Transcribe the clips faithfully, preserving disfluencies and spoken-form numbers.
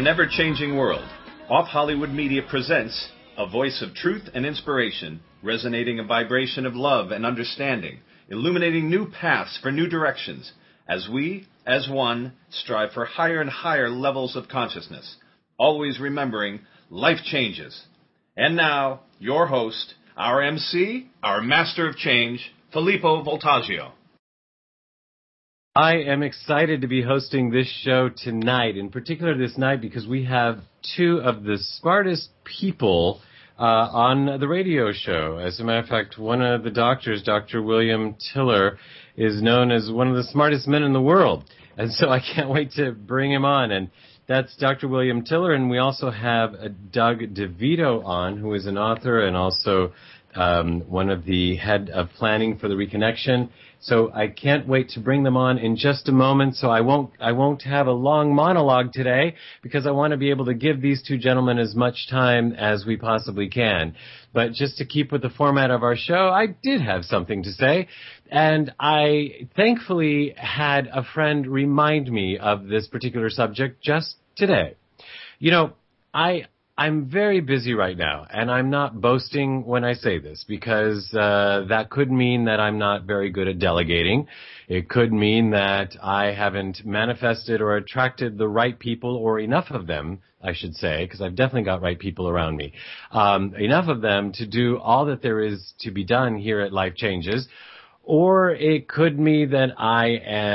ever-changing world, Off Hollywood Media presents a voice of truth and inspiration, resonating a vibration of love and understanding, illuminating new paths for new directions, as we, as one, strive for higher and higher levels of consciousness, always remembering life changes. And now, your host, our M C, our master of change, Filippo Voltaggio. I am excited to be hosting this show tonight, in particular this night, because we have two of the smartest people uh, on the radio show. As a matter of fact, one of the doctors, Doctor William Tiller, is known as one of the smartest men in the world. And so I can't wait to bring him on. And that's Doctor William Tiller. And we also have uh, Doug DeVito on, who is an author and also um, one of the head of planning for the Reconnection. So I can't wait to bring them on in just a moment. So I won't, I won't have a long monologue today because I want to be able to give these two gentlemen as much time as we possibly can. But just to keep with the format of our show, I did have something to say. And I thankfully had a friend remind me of this particular subject just today. You know, I, I'm very busy right now, and I'm not boasting when I say this, because uh, that could mean that I'm not very good at delegating. It could mean that I haven't manifested or attracted the right people, or enough of them, I should say, because I've definitely got right people around me, um, enough of them to do all that there is to be done here at Life Changes. Or it could mean that I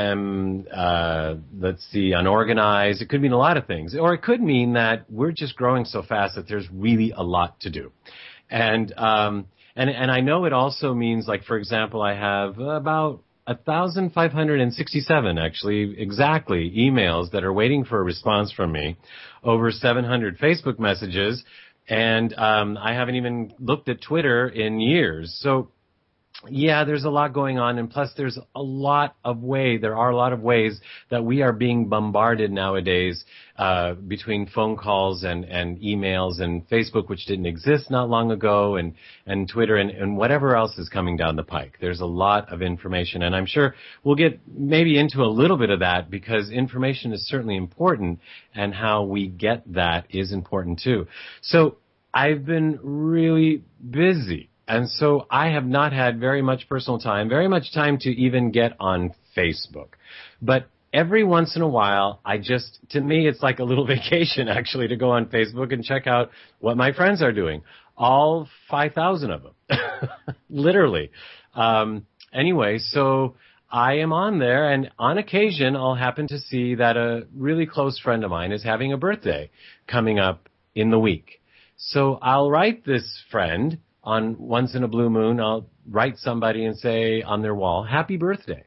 am, uh, let's see, unorganized. It could mean a lot of things. Or it could mean that we're just growing so fast that there's really a lot to do. And, um, and, and I know it also means, like, for example, I have about one thousand five hundred sixty-seven, actually, exactly, emails that are waiting for a response from me, over seven hundred Facebook messages, and, um, I haven't even looked at Twitter in years. So, yeah, there's a lot going on, and plus there's a lot of way, there are a lot of ways that we are being bombarded nowadays, uh, between phone calls and, and emails and Facebook, which didn't exist not long ago, and, and Twitter and, and whatever else is coming down the pike. There's a lot of information, and I'm sure we'll get maybe into a little bit of that, because information is certainly important, and how we get that is important too. So I've been really busy. And so I have not had very much personal time, very much time to even get on Facebook. But every once in a while, I just, to me, it's like a little vacation, actually, to go on Facebook and check out what my friends are doing. All five thousand of them. Literally. Um, anyway, so I am on there, and on occasion, I'll happen to see that a really close friend of mine is having a birthday coming up in the week. So I'll write this friend. On once in a blue moon, I'll write somebody and say on their wall, happy birthday.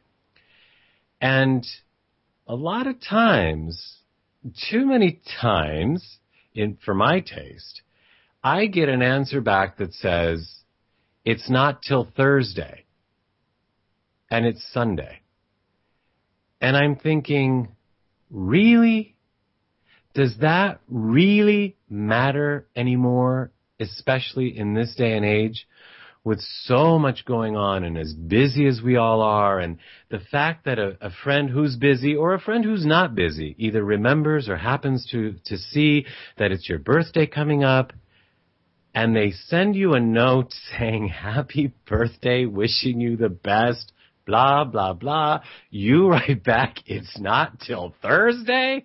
And a lot of times, too many times, in, for my taste, I get an answer back that says, it's not till Thursday. And it's Sunday. And I'm thinking, really? Does that really matter anymore? Especially in this day and age, with so much going on and as busy as we all are, and the fact that a, a friend who's busy or a friend who's not busy either remembers or happens to, to see that it's your birthday coming up, and they send you a note saying, happy birthday, wishing you the best, blah, blah, blah. You write back, it's not till Thursday?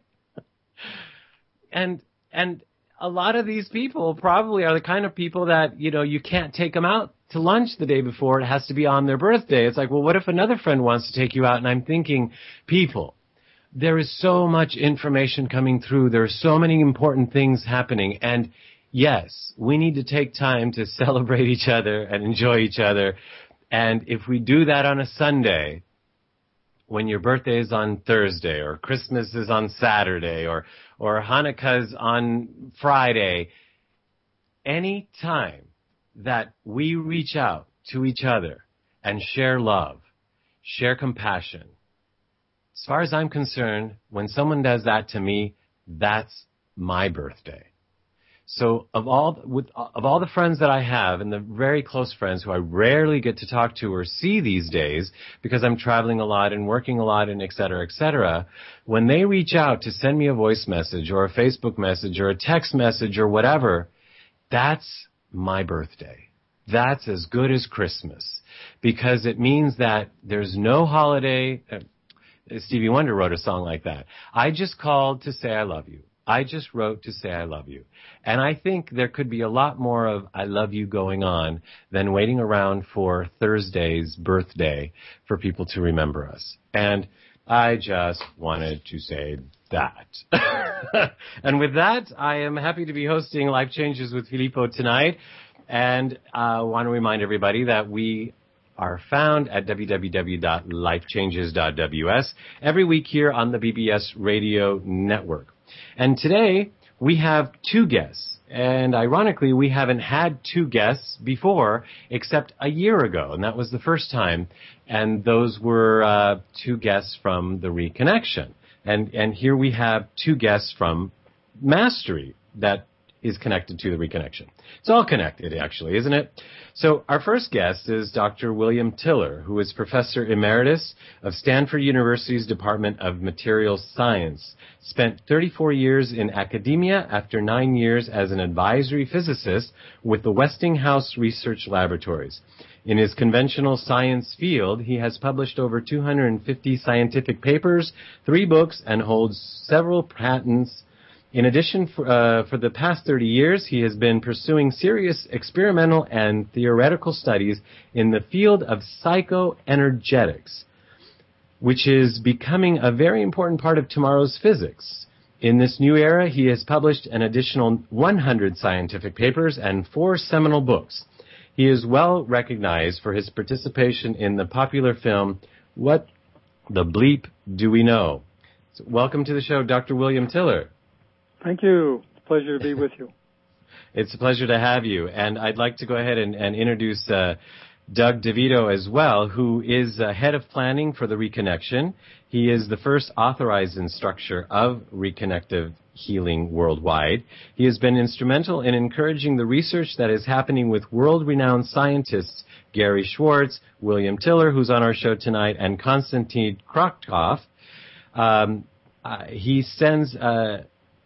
and, and, a lot of these people probably are the kind of people that, you know, you can't take them out to lunch the day before. It has to be on their birthday. It's like, well, what if another friend wants to take you out? And I'm thinking, people, there is so much information coming through. There are so many important things happening. And yes, we need to take time to celebrate each other and enjoy each other. And if we do that on a Sunday, when your birthday is on Thursday, or Christmas is on Saturday, or or Hanukkah's on Friday, any time that we reach out to each other and share love, share compassion, as far as I'm concerned, when someone does that to me, that's my birthday. So of all with of all the friends that I have, and the very close friends who I rarely get to talk to or see these days because I'm traveling a lot and working a lot and et cetera, et cetera, when they reach out to send me a voice message or a Facebook message or a text message or whatever, that's my birthday. That's as good as Christmas, because it means that there's no holiday. Uh, Stevie Wonder wrote a song like that. I just called to say I love you. I just wrote to say I love you. And I think there could be a lot more of I love you going on than waiting around for Thursday's birthday for people to remember us. And I just wanted to say that. And with that, I am happy to be hosting Life Changes with Filippo tonight. And I uh, want to remind everybody that we are found at w w w dot life changes dot w s every week here on the B B S Radio Network. And today, we have two guests. And ironically, we haven't had two guests before, except a year ago. And that was the first time. And those were uh, two guests from the Reconnection. And, and here we have two guests from Mastery that is connected to the Reconnection. It's all connected, actually, isn't it? So our first guest is Doctor William Tiller, who is Professor Emeritus of Stanford University's Department of Materials Science. Spent thirty-four years in academia after nine years as an advisory physicist with the Westinghouse Research Laboratories. In his conventional science field, he has published over two hundred fifty scientific papers, three books, and holds several patents. In addition, for, uh, for the past thirty years, he has been pursuing serious experimental and theoretical studies in the field of psychoenergetics, which is becoming a very important part of tomorrow's physics. In this new era, he has published an additional one hundred scientific papers and four seminal books. He is well recognized for his participation in the popular film, What the Bleep Do We Know? So welcome to the show, Doctor William Tiller. Thank you. It's a pleasure to be with you. It's a pleasure to have you. And I'd like to go ahead and, and introduce uh, Doug DeVito as well, who is uh, head of planning for the Reconnection. He is the first authorized instructor of reconnective healing worldwide. He has been instrumental in encouraging the research that is happening with world-renowned scientists Gary Schwartz, William Tiller, who's on our show tonight, and Konstantin Kharkov. Um, uh, he sends... Uh,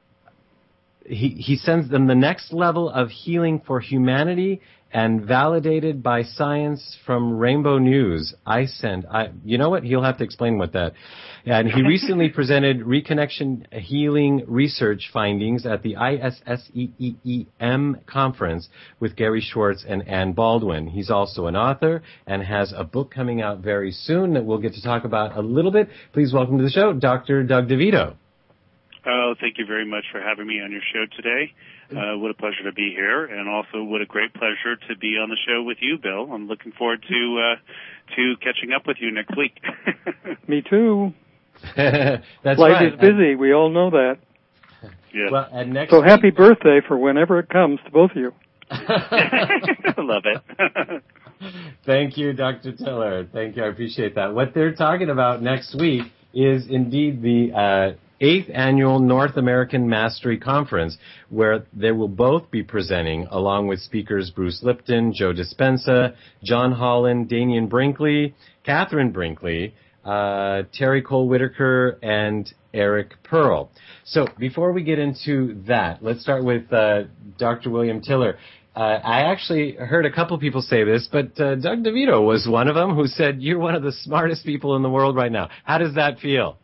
He, he sends them the next level of healing for humanity and validated by science from Rainbow News. I send, I, you know what? He'll have to explain what that. And he recently presented Reconnection Healing Research findings at the I S S E E E M conference with Gary Schwartz and Ann Baldwin. He's also an author and has a book coming out very soon that we'll get to talk about a little bit. Please welcome to the show, Doctor Doug DeVito. Oh, thank you very much for having me on your show today. Uh, what a pleasure to be here, and also what a great pleasure to be on the show with you, Bill. I'm looking forward to uh, to catching up with you next week. Me too. That's Life right. is busy. We all know that. Yes. Well, and next so week... happy birthday for whenever it comes to both of you. I love it. Thank you, Doctor Tiller. Thank you. I appreciate that. What they're talking about next week is indeed the uh, eighth Annual North American Mastery Conference, where they will both be presenting, along with speakers Bruce Lipton, Joe Dispenza, John Holland, Danian Brinkley, Catherine Brinkley, uh, Terry Cole Whitaker, and Eric Pearl. So before we get into that, let's start with uh, Doctor William Tiller. Uh, I actually heard a couple people say this, but uh, Doug DeVito was one of them who said, you're one of the smartest people in the world right now. How does that feel?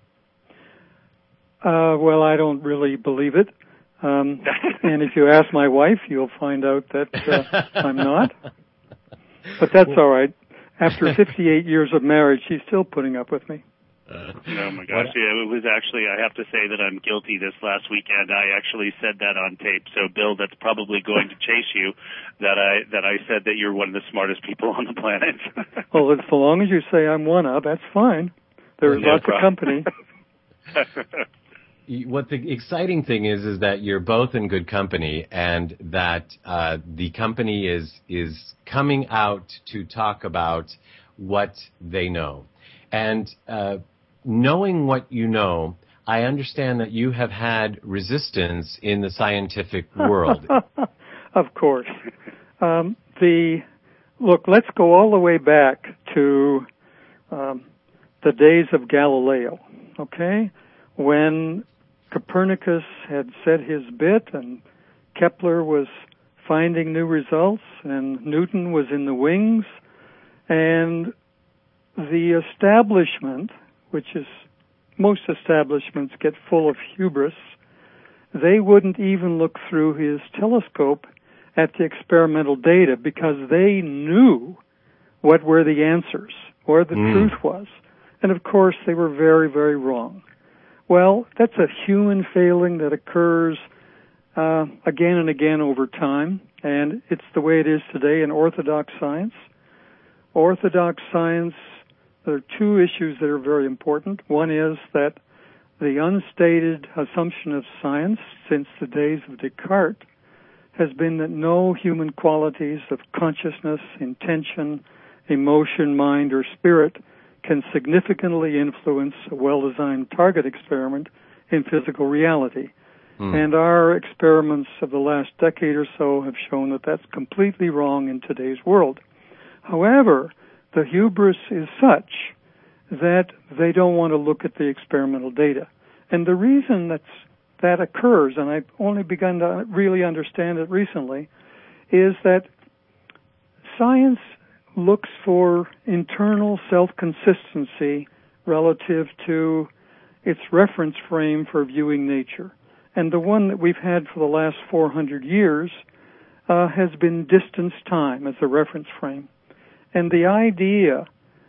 Uh, well, I don't really believe it. Um, and if you ask my wife, you'll find out that uh, I'm not. But that's all right. After fifty-eight years of marriage, she's still putting up with me. Uh, oh, my gosh. Yeah, it was actually, I have to say that I'm guilty this last weekend. I actually said that on tape. So, Bill, that's probably going to chase you, that I that I said that you're one of the smartest people on the planet. Well, as long as you say I'm one of, that's fine. There's no lots problem. of company. What the exciting thing is, is that you're both in good company, and that uh, the company is is coming out to talk about what they know. And uh, knowing what you know, I understand that you have had resistance in the scientific world. Of course. Um, the look, let's go all the way back to um, the days of Galileo, okay? When Copernicus had said his bit and Kepler was finding new results and Newton was in the wings, and the establishment, which is most establishments get full of hubris, they wouldn't even look through his telescope at the experimental data because they knew what were the answers, where the mm. truth was. And of course, they were very, very wrong. Well, that's a human failing that occurs uh, again and again over time, and it's the way it is today in orthodox science. Orthodox science, there are two issues that are very important. One is that the unstated assumption of science since the days of Descartes has been that no human qualities of consciousness, intention, emotion, mind, or spirit can significantly influence a well-designed target experiment in physical reality. Mm. And our experiments of the last decade or so have shown that that's completely wrong in today's world. However, the hubris is such that they don't want to look at the experimental data. And the reason that's, that occurs, and I've only begun to really understand it recently, is that science looks for internal self-consistency relative to its reference frame for viewing nature. And the one that we've had for the last four hundred years uh, has been distance time as a reference frame. And the idea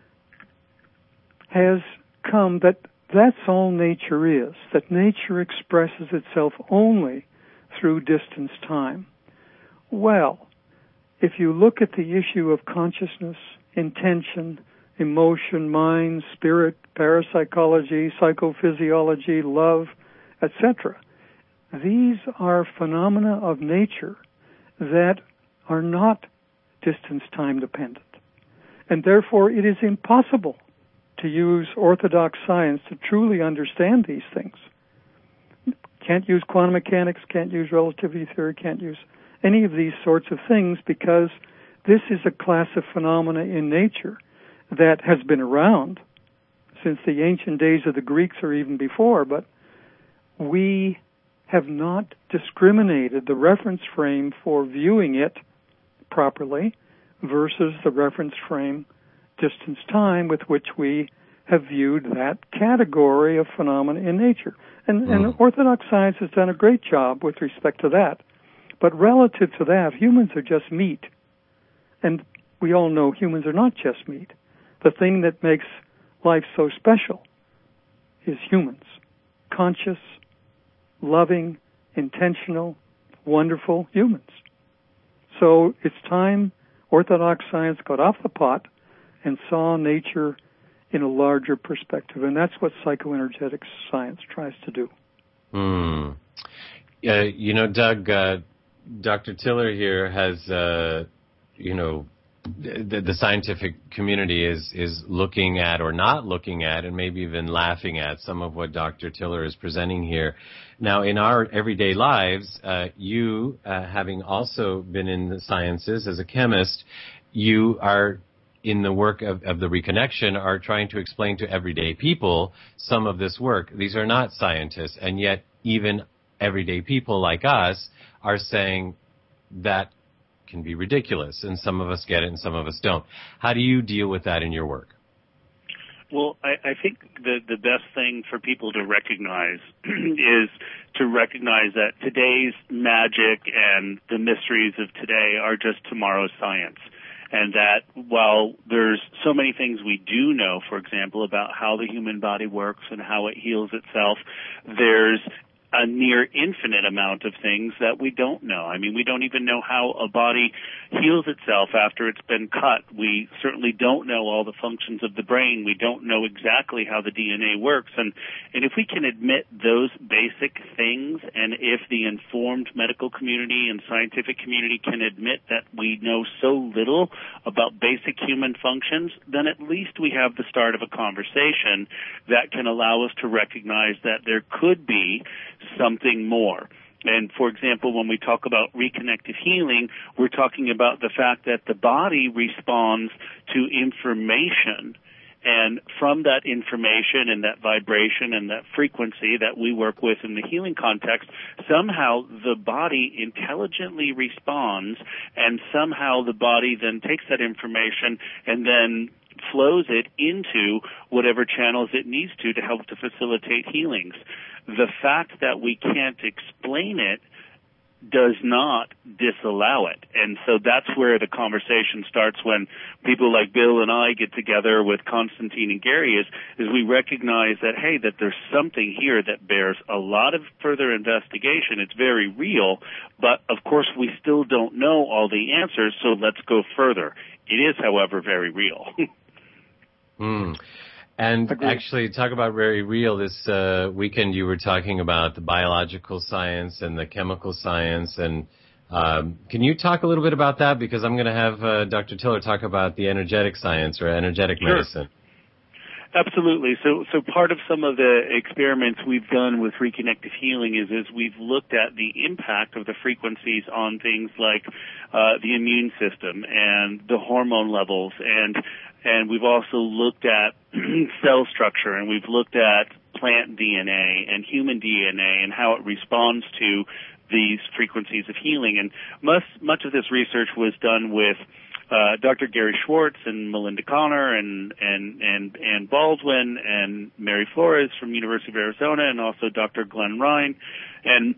has come that that's all nature is, that nature expresses itself only through distance time. Well, if you look at the issue of consciousness, intention, emotion, mind, spirit, parapsychology, psychophysiology, love, et cetera, these are phenomena of nature that are not distance-time dependent. And therefore, it is impossible to use orthodox science to truly understand these things. Can't use quantum mechanics, can't use relativity theory, can't use any of these sorts of things because this is a class of phenomena in nature that has been around since the ancient days of the Greeks or even before, but we have not discriminated the reference frame for viewing it properly versus the reference frame distance time with which we have viewed that category of phenomena in nature. And, mm. and orthodox science has done a great job with respect to that. But relative to that, humans are just meat. And we all know humans are not just meat. The thing that makes life so special is humans. Conscious, loving, intentional, wonderful humans. So it's time orthodox science got off the pot and saw nature in a larger perspective. And that's what psychoenergetics science tries to do. Hmm. Uh, you know, Doug, uh, Doctor Tiller here has, uh, you know, the, the scientific community is, is looking at or not looking at and maybe even laughing at some of what Doctor Tiller is presenting here. Now, in our everyday lives, uh, you, uh, having also been in the sciences as a chemist, you are in the work of, of the reconnection are trying to explain to everyday people some of this work. These are not scientists, and yet even everyday people like us are saying that can be ridiculous, and some of us get it and some of us don't. How do you deal with that in your work? Well, I, I think the, the best thing for people to recognize is to recognize that today's magic and the mysteries of today are just tomorrow's science. And that while there's so many things we do know, for example, about how the human body works and how it heals itself, there's a near infinite amount of things that we don't know. I mean, we don't even know how a body heals itself after it's been cut. We certainly don't know all the functions of the brain. We don't know exactly how the D N A works. And, and if we can admit those basic things, and if the informed medical community and scientific community can admit that we know so little about basic human functions, then at least we have the start of a conversation that can allow us to recognize that there could be something more. And for example, when we talk about reconnective healing, we're talking about the fact that the body responds to information. And from that information and that vibration and that frequency that we work with in the healing context, somehow the body intelligently responds, and somehow the body then takes that information and then flows it into whatever channels it needs to to help to facilitate healings. The fact that we can't explain it does not disallow it. And so that's where the conversation starts when people like Bill and I get together with Constantine and Gary, is, is we recognize that, hey, that there's something here that bears a lot of further investigation. It's very real, but of course we still don't know all the answers, so let's go further. It is, however, very real. mm. And Agreed. Actually, talk about very real. This uh, weekend you were talking about the biological science and the chemical science. And um, can you talk a little bit about that? Because I'm going to have uh, Doctor Tiller talk about the energetic science or energetic Sure. medicine. Absolutely. So, so part of some of the experiments we've done with reconnective healing is, is we've looked at the impact of the frequencies on things like uh, the immune system and the hormone levels, and and we've also looked at cell structure, and we've looked at plant D N A and human D N A and how it responds to these frequencies of healing. And much much of this research was done with Uh, Doctor Gary Schwartz and Melinda Connor and, and, and Ann Baldwin and Mary Flores from University of Arizona, and also Doctor Glenn Ryan. And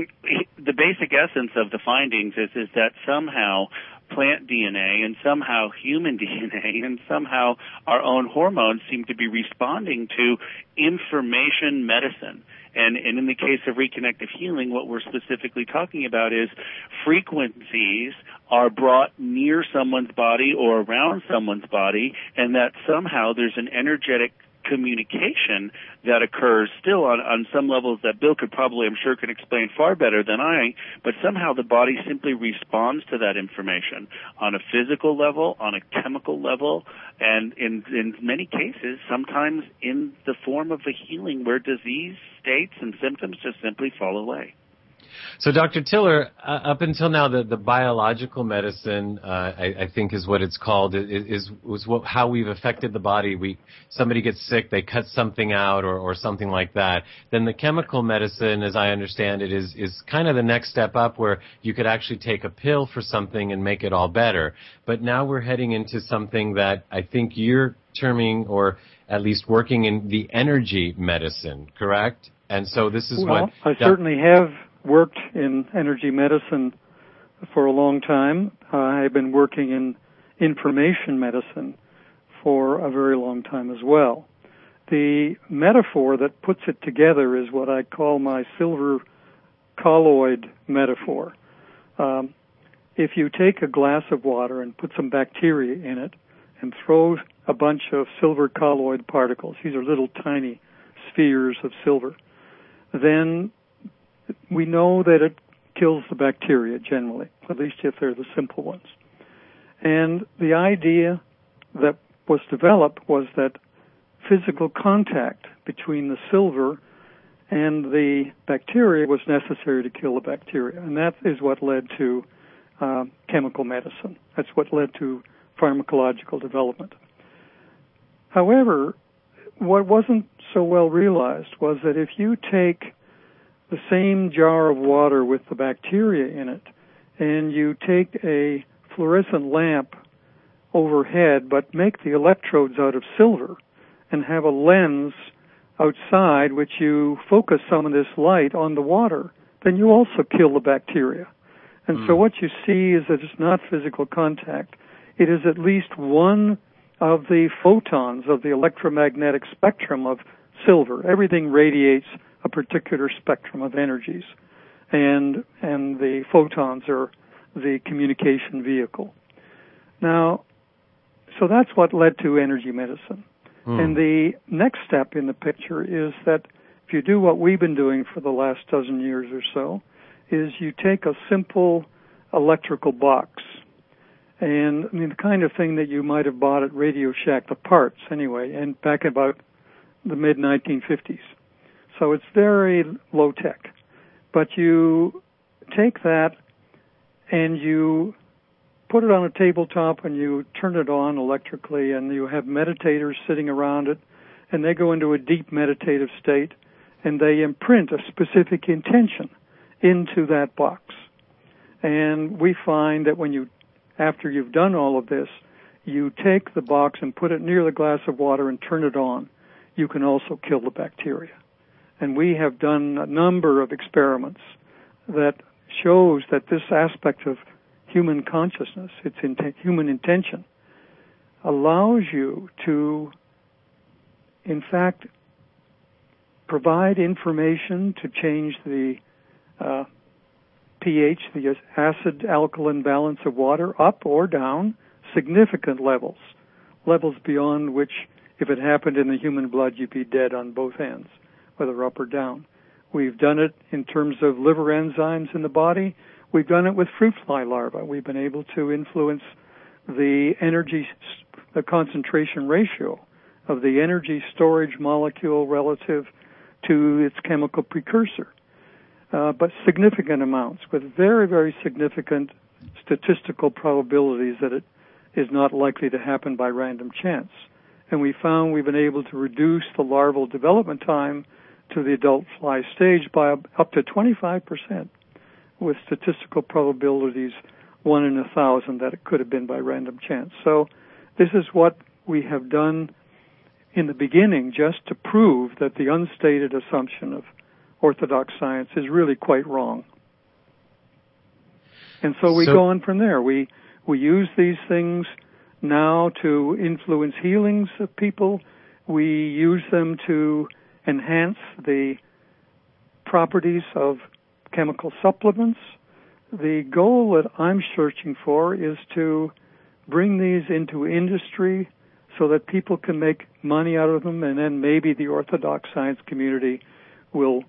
the basic essence of the findings is, is that somehow plant D N A and somehow human D N A and somehow our own hormones seem to be responding to information medicine. And, and in the case of reconnective healing, what we're specifically talking about is frequencies are brought near someone's body or around someone's body, and that somehow there's an energetic communication that occurs still on, on some levels that Bill could probably, I'm sure, can explain far better than I, but somehow the body simply responds to that information on a physical level, on a chemical level, and in, in many cases, sometimes in the form of a healing where disease states and symptoms just simply fall away. So, Doctor Tiller, uh, up until now, the, the biological medicine, uh, I, I think is what it's called, is, is was what, how we've affected the body. We somebody gets sick, they cut something out, or, or something like that. Then the chemical medicine, as I understand it, is is kind of the next step up, where you could actually take a pill for something and make it all better. But now we're heading into something that I think you're terming, or at least working in, the energy medicine, correct? And so this is well, what I certainly have worked in energy medicine for a long time. Uh, I've been working in information medicine for a very long time as well. The metaphor that puts it together is what I call my silver colloid metaphor. Um, if you take a glass of water and put some bacteria in it and throw a bunch of silver colloid particles, these are little tiny spheres of silver, then we know that it kills the bacteria generally, at least if they're the simple ones. And the idea that was developed was that physical contact between the silver and the bacteria was necessary to kill the bacteria. And that is what led to uh, chemical medicine. That's what led to pharmacological development. However, what wasn't so well realized was that if you take the same jar of water with the bacteria in it, and you take a fluorescent lamp overhead, but make the electrodes out of silver, and have a lens outside which you focus some of this light on the water, then you also kill the bacteria. And mm. so what you see is that it's not physical contact. It is at least one of the photons of the electromagnetic spectrum of silver. Everything radiates a particular spectrum of energies, and and the photons are the communication vehicle. Now, so that's what led to energy medicine. Mm. And the next step in the picture is that if you do what we've been doing for the last dozen years or so, is you take a simple electrical box, and I mean the kind of thing that you might have bought at Radio Shack, the parts anyway, and back about the mid nineteen fifties. So it's very low tech. But you take that and you put it on a tabletop and you turn it on electrically, and you have meditators sitting around it, and they go into a deep meditative state, and they imprint a specific intention into that box. And we find that when you, after you've done all of this, you take the box and put it near the glass of water and turn it on, you can also kill the bacteria. And we have done a number of experiments that shows that this aspect of human consciousness, its inten- human intention, allows you to, in fact, provide information to change the uh, pH, the acid-alkaline balance of water, up or down significant levels, levels beyond which, if it happened in the human blood, you'd be dead on both ends, whether up or down. We've done it in terms of liver enzymes in the body. We've done it with fruit fly larvae. We've been able to influence the energy, the concentration ratio of the energy storage molecule relative to its chemical precursor. Uh, but significant amounts with very, very significant statistical probabilities that it is not likely to happen by random chance. And we found we've been able to reduce the larval development time to the adult fly stage by up to twenty-five percent, with statistical probabilities one in a thousand that it could have been by random chance. So this is what we have done in the beginning, just to prove that the unstated assumption of orthodox science is really quite wrong. And so we so, go on from there. We we use these things now to influence healings of people. We use them to enhance the properties of chemical supplements. The goal that I'm searching for is to bring these into industry so that people can make money out of them, and then maybe the orthodox science community will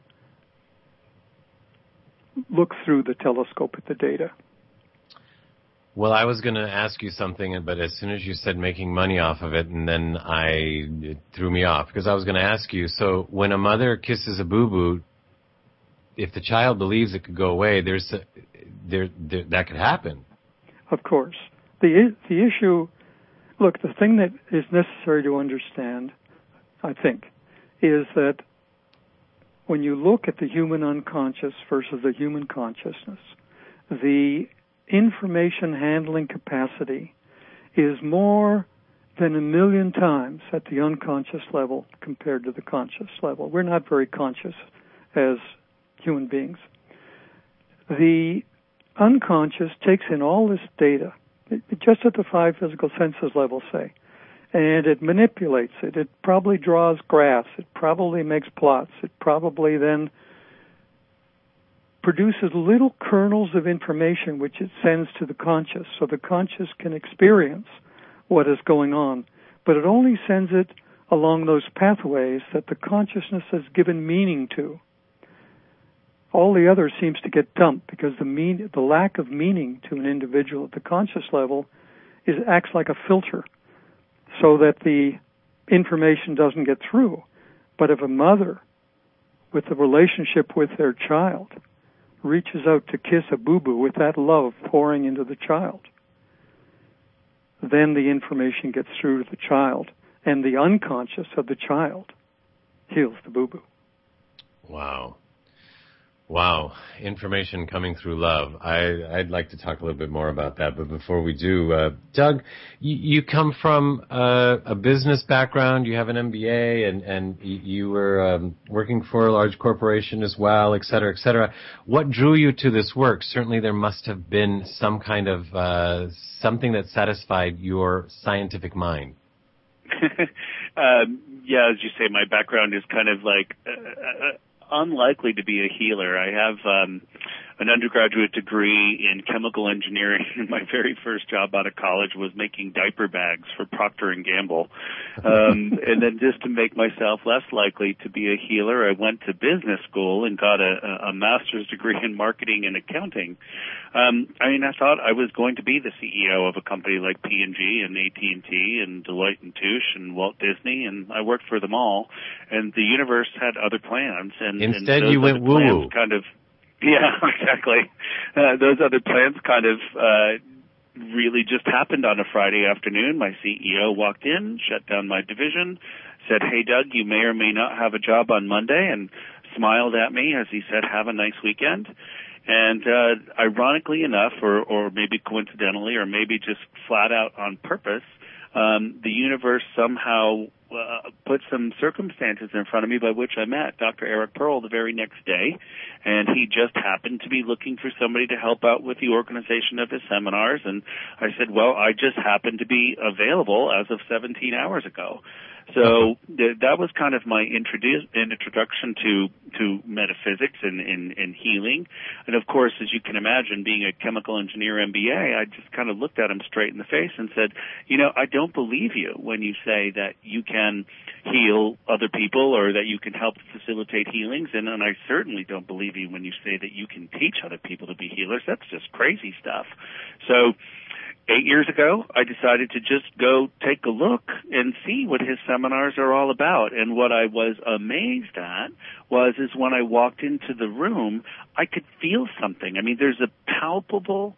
look through the telescope at the data. Well, I was going to ask you something, but as soon as you said making money off of it, and then I it threw me off, because I was going to ask you, so when a mother kisses a boo-boo, if the child believes it could go away, there's a, there, there that could happen. Of course. The the issue, look, the thing that is necessary to understand, I think, is that when you look at the human unconscious versus the human consciousness, the information handling capacity is more than a million times at the unconscious level compared to the conscious level. We're not very conscious as human beings. The unconscious takes in all this data, just at the five physical senses level, say, and it manipulates it. It probably draws graphs. It probably makes plots. It probably then produces little kernels of information which it sends to the conscious, so the conscious can experience what is going on. But it only sends it along those pathways that the consciousness has given meaning to. All the other seems to get dumped because the mean, the lack of meaning to an individual at the conscious level is acts like a filter, so that the information doesn't get through. But if a mother, with a relationship with their child, reaches out to kiss a boo-boo with that love pouring into the child, then the information gets through to the child, and the unconscious of the child heals the boo-boo. Wow. Wow. Information coming through love. I, I'd like to talk a little bit more about that, but before we do, uh, Doug, you, you come from uh, a business background. You have an M B A, and, and you were um, working for a large corporation as well, et cetera, et cetera. What drew you to this work? Certainly there must have been some kind of uh, something that satisfied your scientific mind. um, yeah, as you say, my background is kind of like... Uh, uh, unlikely to be a healer. I have um, an undergraduate degree in chemical engineering, and my very first job out of college was making diaper bags for Procter and Gamble. Um, and then just to make myself less likely to be a healer, I went to business school and got a, a master's degree in marketing and accounting. Um, I mean, I thought I was going to be the C E O of a company like P and G and A T and T and Deloitte and Touche and Walt Disney, and I worked for them all. And the universe had other plans, and instead and those you went woo-woo. Kind of, yeah, exactly. Uh, those other plans kind of uh, really just happened on a Friday afternoon. My C E O walked in, shut down my division, said, "Hey, Doug, you may or may not have a job on Monday," and smiled at me as he said, "Have a nice weekend." And uh, ironically enough, or, or maybe coincidentally, or maybe just flat out on purpose, um, the universe somehow uh, put some circumstances in front of me by which I met Doctor Eric Pearl the very next day. And he just happened to be looking for somebody to help out with the organization of his seminars. And I said, well, I just happened to be available as of seventeen hours ago. So th- that was kind of my introdu- introduction to, to metaphysics and, and, and healing. And of course, as you can imagine, being a chemical engineer M B A, I just kind of looked at him straight in the face and said, you know, I don't believe you when you say that you can heal other people or that you can help facilitate healings. And, and I certainly don't believe you when you say that you can teach other people to be healers. That's just crazy stuff. So Eight years ago, I decided to just go take a look and see what his seminars are all about. And what I was amazed at was is when I walked into the room, I could feel something. I mean, there's a palpable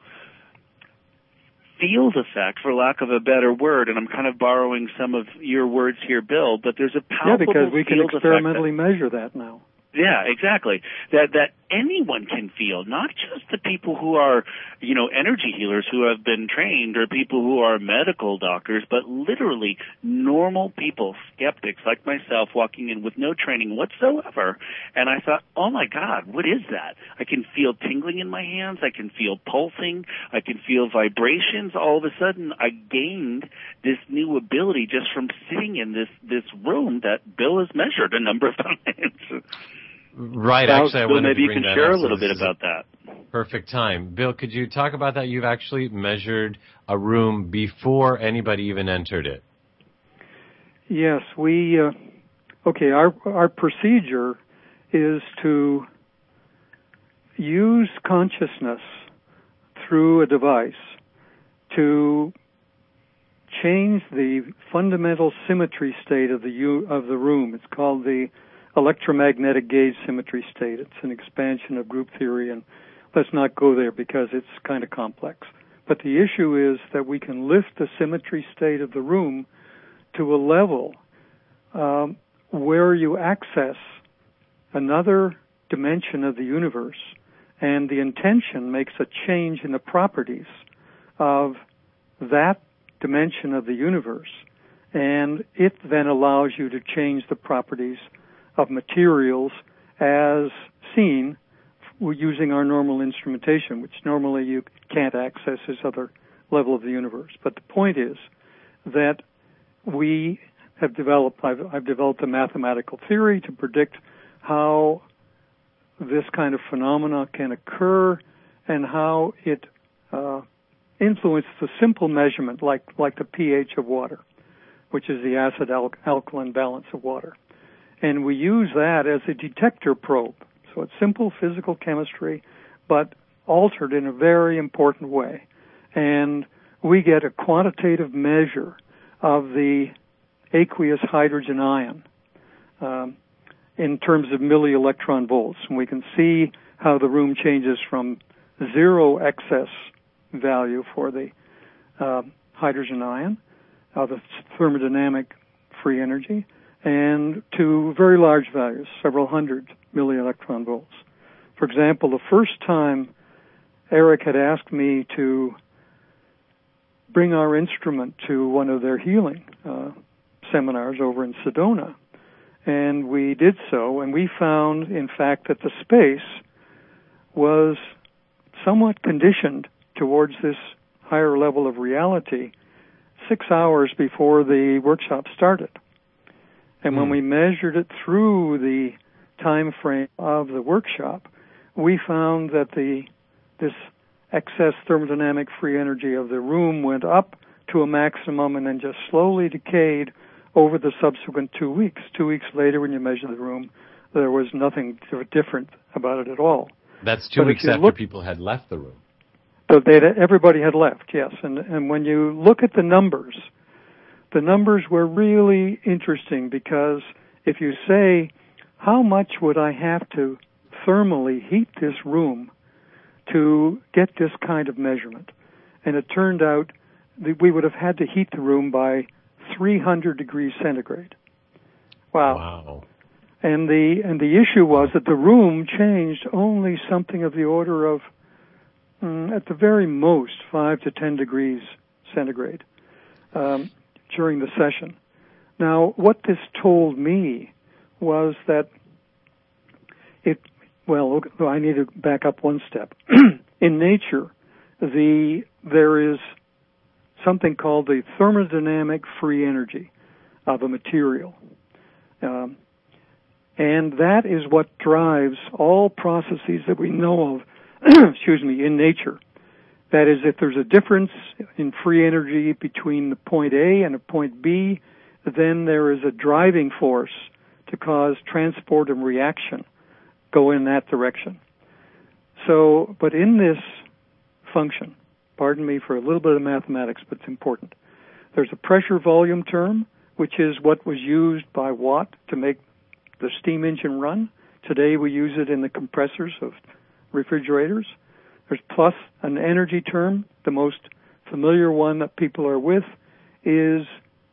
field effect, for lack of a better word, and I'm kind of borrowing some of your words here, Bill, but there's a palpable field effect. Yeah, because we can experimentally measure that now. Yeah, exactly. That that anyone can feel, not just the people who are, you know, energy healers who have been trained or people who are medical doctors, but literally normal people, skeptics like myself walking in with no training whatsoever. And I thought, oh my God, what is that? I can feel tingling in my hands. I can feel pulsing. I can feel vibrations. All of a sudden, I gained this new ability just from sitting in this, this room that Bill has measured a number of times. Right, so, actually, I Bill, wanted maybe to you bring can that share up, a little so bit about that. Perfect time. Bill, could you talk about that? You've actually measured a room before anybody even entered it. Yes, we, uh, okay, our, our procedure is to use consciousness through a device to change the fundamental symmetry state of the u- of the room. It's called the electromagnetic gauge symmetry state. It's an expansion of group theory, and let's not go there because it's kind of complex. But the issue is that we can lift the symmetry state of the room to a level um, where you access another dimension of the universe, and the intention makes a change in the properties of that dimension of the universe, and it then allows you to change the properties of materials as seen using our normal instrumentation, which normally you can't access this other level of the universe. But the point is that we have developed, I've, I've developed a mathematical theory to predict how this kind of phenomena can occur and how it uh, influences the simple measurement like, like the pH of water, which is the acid-alkaline balance of water. And we use that as a detector probe. So it's simple physical chemistry, but altered in a very important way. And we get a quantitative measure of the aqueous hydrogen ion um, in terms of millielectron volts. And we can see how the room changes from zero excess value for the uh, hydrogen ion, uh, the thermodynamic free energy, and to very large values, several hundred millielectron volts. For example, the first time Eric had asked me to bring our instrument to one of their healing uh, seminars over in Sedona, and we did so, and we found, in fact, that the space was somewhat conditioned towards this higher level of reality six hours before the workshop started. And when we measured it through the time frame of the workshop, we found that the this excess thermodynamic free energy of the room went up to a maximum and then just slowly decayed over the subsequent two weeks. Two weeks later, when you measure the room, there was nothing different about it at all. That's two but weeks after look, people had left the room. So they everybody had left, yes. And, and when you look at the numbers, the numbers were really interesting because if you say, how much would I have to thermally heat this room to get this kind of measurement? And it turned out that we would have had to heat the room by three hundred degrees centigrade. Wow. Wow. And the and the issue was that the room changed only something of the order of, mm, at the very most, five to ten degrees centigrade um, during the session. Now, what this told me was that it. Well, I need to back up one step. In nature, the there is something called the thermodynamic free energy of a material. Um, and that is what drives all processes that we know of, excuse me, in nature. That is, if there's a difference in free energy between the point A and a point B, then there is a driving force to cause transport and reaction go in that direction. So, but in this function, pardon me for a little bit of mathematics, but it's important. There's a pressure volume term, which is what was used by Watt to make the steam engine run. Today we use it in the compressors of refrigerators. There's plus an energy term. The most familiar one that people are with is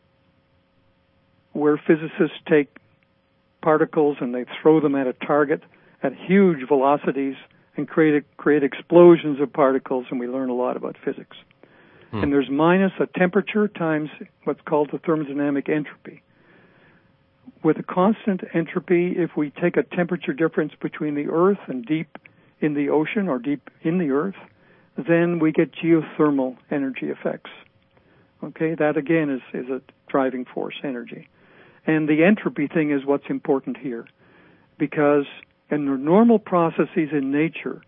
where physicists take particles and they throw them at a target at huge velocities and create create explosions of particles, and we learn a lot about physics. Hmm. And there's minus a temperature times what's called the thermodynamic entropy. With a constant entropy, if we take a temperature difference between the Earth and deep in the ocean or deep in the Earth, then we get geothermal energy effects. Okay, that again is, is a driving force energy. And the entropy thing is what's important here, because in the normal processes in nature,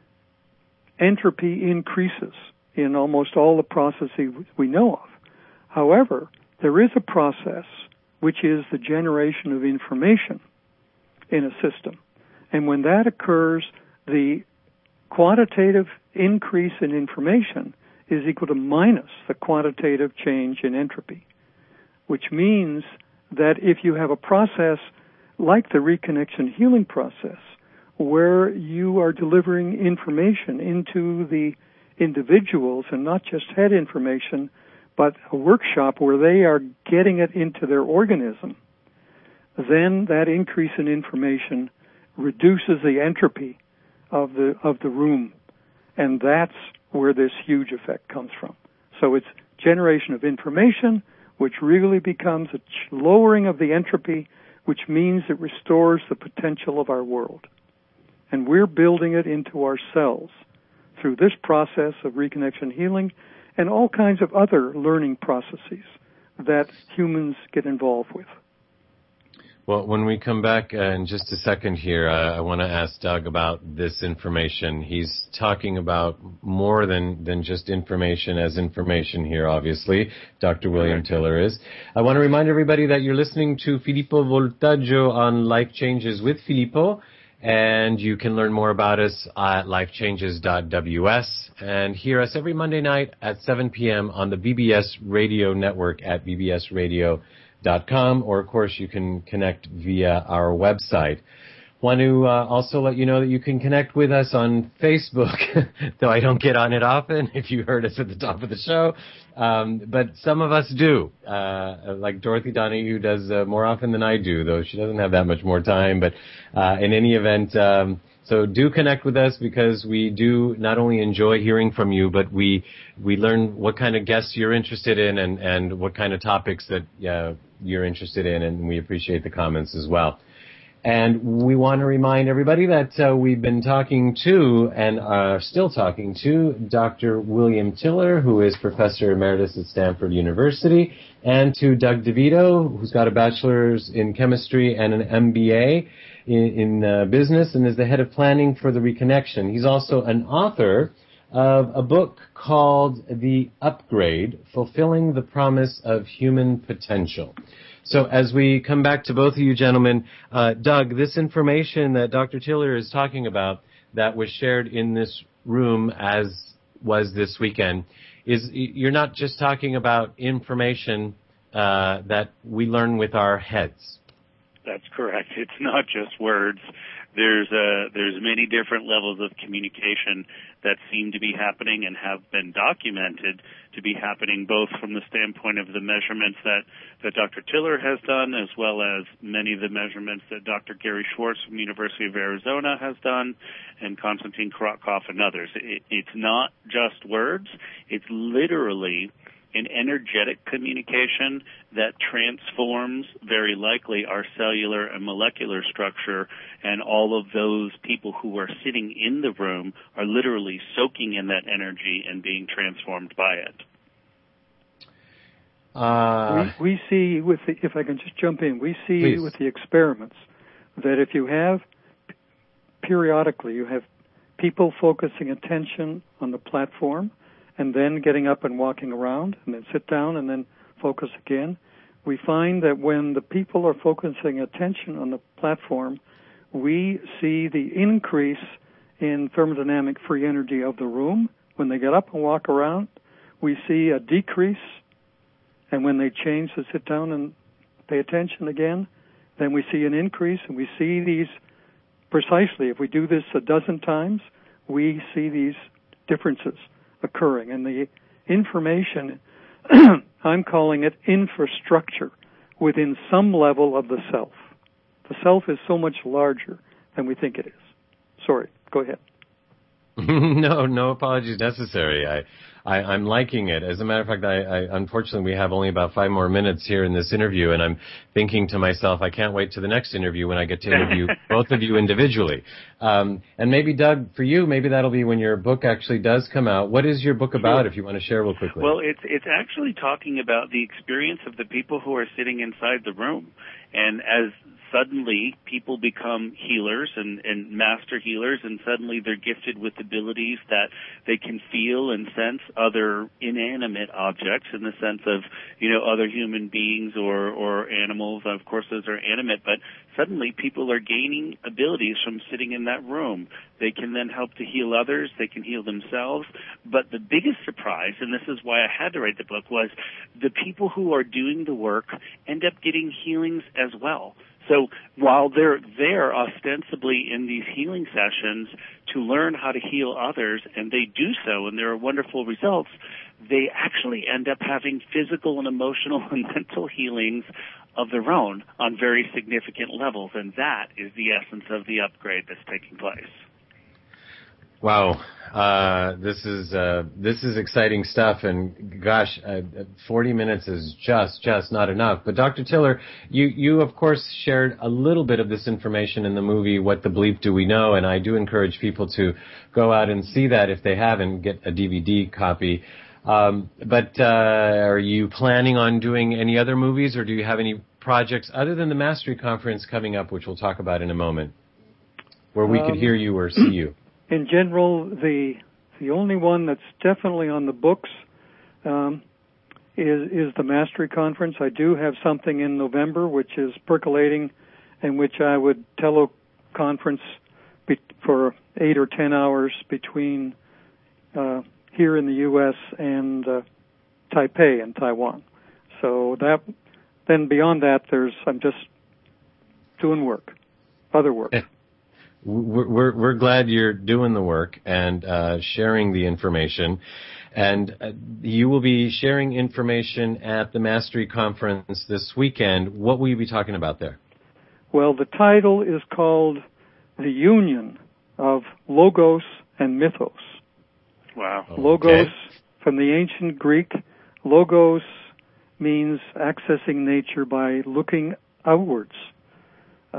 entropy increases in almost all the processes we know of. However, there is a process which is the generation of information in a system. And when that occurs, the quantitative increase in information is equal to minus the quantitative change in entropy, which means that if you have a process like the reconnection healing process, where you are delivering information into the individuals and not just head information, but a workshop where they are getting it into their organism, then that increase in information reduces the entropy of the of the room, and that's where this huge effect comes from. So it's generation of information, which really becomes a lowering of the entropy, which means it restores the potential of our world. And we're building it into ourselves through this process of reconnection healing and all kinds of other learning processes that humans get involved with. Well, when we come back uh, in just a second here, uh, I want to ask Doug about this information. He's talking about more than, than just information as information here, obviously. Doctor William Tiller is. I want to remind everybody that you're listening to Filippo Voltaggio on Life Changes with Filippo, and you can learn more about us at life changes dot w s and hear us every Monday night at seven p.m. on the B B S Radio Network at b b s radio dot com, or of course you can connect via our website. Want to uh, also let you know that you can connect with us on Facebook, though I don't get on it often, if you heard us at the top of the show. Um, but some of us do, uh, like Dorothy Donahue does uh, more often than I do, though she doesn't have that much more time. But uh, in any event, um, so do connect with us, because we do not only enjoy hearing from you, but we we learn what kind of guests you're interested in and, and what kind of topics that uh, you're interested in, and we appreciate the comments as well. And we want to remind everybody that uh, we've been talking to and are still talking to Doctor William Tiller, who is Professor Emeritus at Stanford University, and to Doug DeVito, who's got a bachelor's in chemistry and an M B A in, in uh, business and is the head of planning for the Reconnection. He's also an author of a book called The Upgrade, Fulfilling the Promise of Human Potential. So as we come back to both of you gentlemen, uh, Doug, this information that Doctor Tiller is talking about that was shared in this room as was this weekend, is you're not just talking about information uh, that we learn with our heads. That's correct. It's not just words. There's uh, there's many different levels of communication that seem to be happening and have been documented to be happening, both from the standpoint of the measurements that, that Doctor Tiller has done, as well as many of the measurements that Doctor Gary Schwartz from the University of Arizona has done, and Konstantin Korotkov and others. It, it's not just words. It's literally an energetic communication that transforms, very likely, our cellular and molecular structure, and all of those people who are sitting in the room are literally soaking in that energy and being transformed by it. Uh, we, we see, with the, if I can just jump in, we see please. with the experiments that if you have, periodically, you have people focusing attention on the platform, and then getting up and walking around, and then sit down, and then focus again. We find that when the people are focusing attention on the platform, we see the increase in thermodynamic free energy of the room. When they get up and walk around, we see a decrease, and when they change to sit down and pay attention again, then we see an increase, and we see these precisely. If we do this a dozen times, we see these differences occurring. And the information, I'm calling it infrastructure within some level of the self. The self is so much larger than we think it is. Sorry, go ahead. no, no apologies necessary. I, I, I'm liking it. As a matter of fact, I, I, unfortunately, we have only about five more minutes here in this interview, and I'm thinking to myself, I can't wait to the next interview when I get to interview both of you individually. Um, and maybe, Doug, for you, maybe that'll be when your book actually does come out. What is your book about, if you want to share real quickly? Well, it's it's actually talking about the experience of the people who are sitting inside the room. And as suddenly people become healers and, and master healers, and suddenly they're gifted with abilities that they can feel and sense other inanimate objects, in the sense of, you know, other human beings or, or animals. Of course, those are animate, but suddenly people are gaining abilities from sitting in that room. They can then help to heal others. They can heal themselves. But the biggest surprise, and this is why I had to write the book, was the people who are doing the work end up getting healings as well. So while they're there ostensibly in these healing sessions to learn how to heal others, and they do so, and there are wonderful results, they actually end up having physical and emotional and mental healings of their own on very significant levels, and that is the essence of the upgrade that's taking place. Wow, uh, this is uh, this is exciting stuff, and gosh, uh, forty minutes is just just not enough. But Doctor Tiller, you you of course shared a little bit of this information in the movie What the Bleep Do We Know, and I do encourage people to go out and see that if they haven't, get a D V D copy. Um, but uh, are you planning on doing any other movies, or do you have any projects other than the Mastery Conference coming up, which we'll talk about in a moment, where we um, could hear you or see you? In general, the the only one that's definitely on the books um, is is the Mastery Conference. I do have something in November which is percolating, in which I would teleconference be, for eight or ten hours between uh, here in the U S and uh, Taipei in Taiwan. So that then beyond that, there's I'm just doing work, other work. We're, we're, we're glad you're doing the work and uh, sharing the information. And uh, you will be sharing information at the Mastery Conference this weekend. What will you be talking about there? Well, the title is called The Union of Logos and Mythos. Wow. Logos, okay. From the ancient Greek, logos means accessing nature by looking outwards. Uh,